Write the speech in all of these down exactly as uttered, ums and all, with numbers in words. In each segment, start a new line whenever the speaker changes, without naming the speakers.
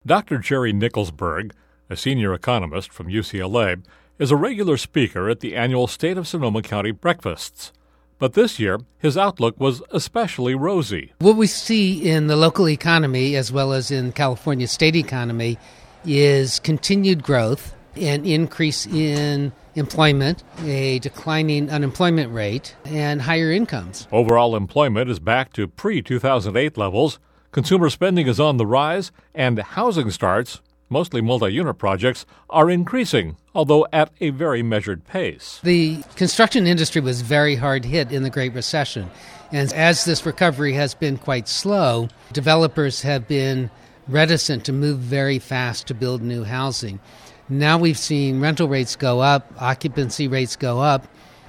Doctor Jerry Nicholsburg, a senior economist from U C L A, is a regular speaker at the annual State of Sonoma County breakfasts. But this year, his outlook was especially rosy.
What we see in the local economy, as well as in California's state economy, is continued growth, an increase in employment, a declining unemployment rate, and higher incomes.
Overall employment is back to pre two thousand eight levels, consumer spending is on the rise, and housing starts, mostly multi-unit projects, are increasing, although at a very measured pace.
The construction industry was very hard hit in the Great Recession, and as this recovery has been quite slow, developers have been reticent to move very fast to build new housing. Now we've seen rental rates go up, occupancy rates go up,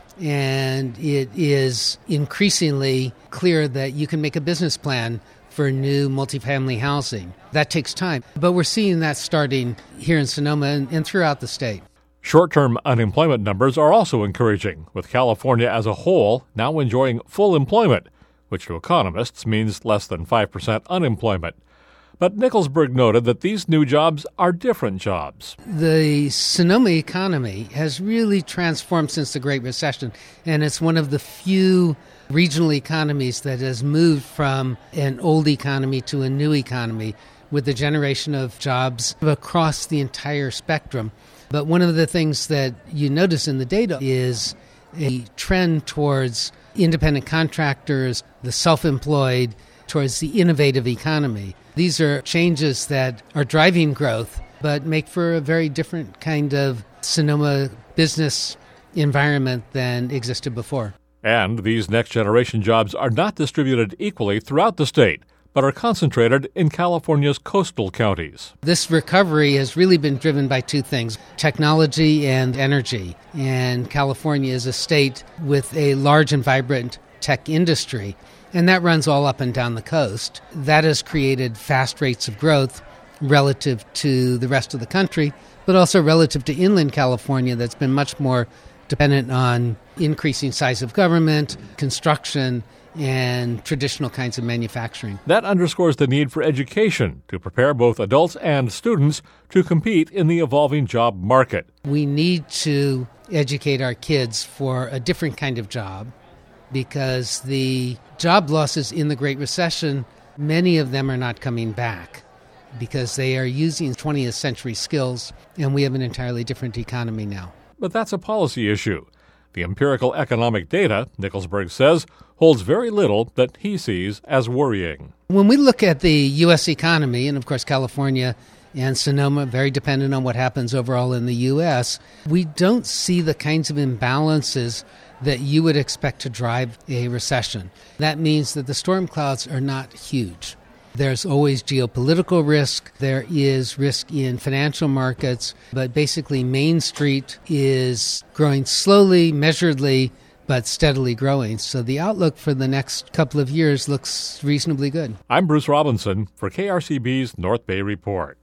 and it is increasingly clear that you can make a business plan for new multifamily housing. That takes time, but we're seeing that starting here in Sonoma and, and throughout the state.
Short-term unemployment numbers are also encouraging, with California as a whole now enjoying full employment, which to economists means less than five percent unemployment. But Nicholsburg noted that these new jobs are different jobs.
The Sonoma economy has really transformed since the Great Recession, and it's one of the few regional economies that has moved from an old economy to a new economy with the generation of jobs across the entire spectrum. But one of the things that you notice in the data is a trend towards independent contractors, the self-employed, towards the innovative economy. These are changes that are driving growth, but make for a very different kind of Sonoma business environment than existed before.
And these next-generation jobs are not distributed equally throughout the state, but are concentrated in California's coastal counties.
This recovery has really been driven by two things, technology and energy. And California is a state with a large and vibrant tech industry, and that runs all up and down the coast. That has created fast rates of growth relative to the rest of the country, but also relative to inland California that's been much more dependent on increasing size of government, construction, and traditional kinds of manufacturing.
That underscores the need for education to prepare both adults and students to compete in the evolving job market.
We need to educate our kids for a different kind of job because the job losses in the Great Recession, many of them are not coming back because they are using twentieth century skills, and we have an entirely different economy now.
But that's a policy issue. The empirical economic data, Nicholsburg says, holds very little that he sees as worrying.
When we look at the U S economy, and of course California and Sonoma, very dependent on what happens overall in the U S, we don't see the kinds of imbalances that you would expect to drive a recession. That means that the storm clouds are not huge. There's always geopolitical risk. There is risk in financial markets. But basically, Main Street is growing slowly, measuredly, but steadily growing. So the outlook for the next couple of years looks reasonably good.
I'm Bruce Robinson for K R C B's North Bay Report.